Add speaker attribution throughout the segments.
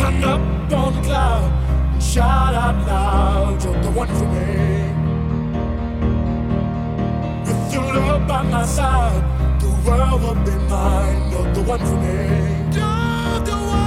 Speaker 1: stand up on the cloud and shout out loud, you're the one for me. With your love by my side, the world will be mine. You're the one for me. You're the one.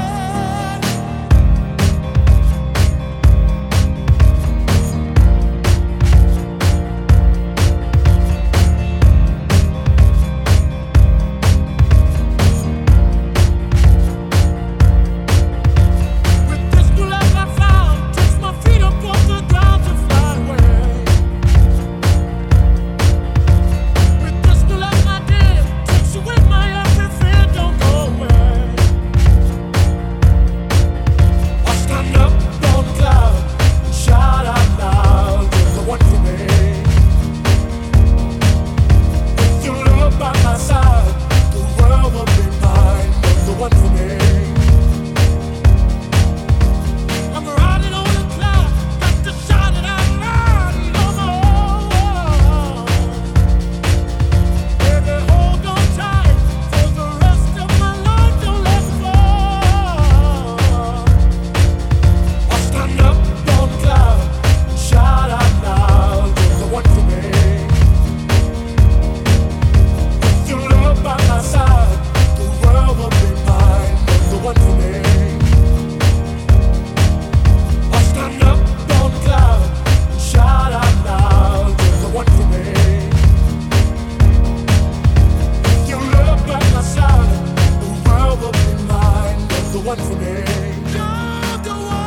Speaker 1: One for me. You're the one.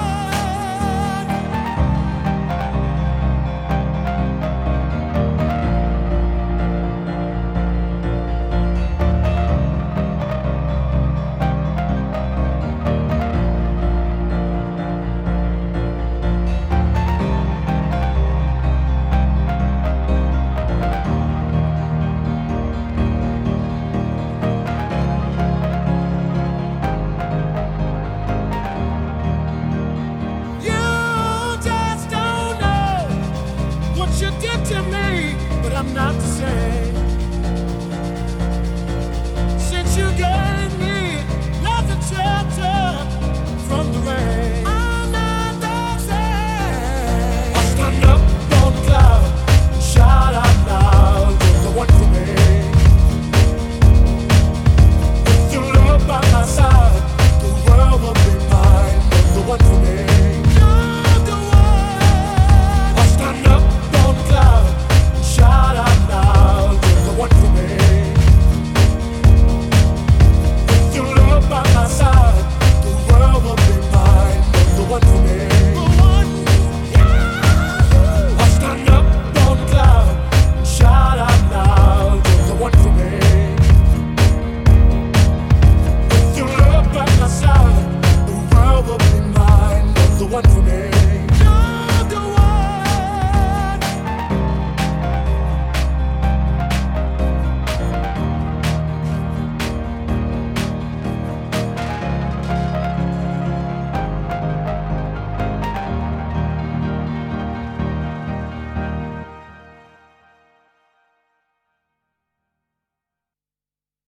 Speaker 1: You did to me, but I'm not the same. Since you gave me love and shelter from the rain, I'm not the same. I stand up on the cloud and shout out loud, you're the one for me. With your love by my side, the world will be mine. You're the one for me. One for me.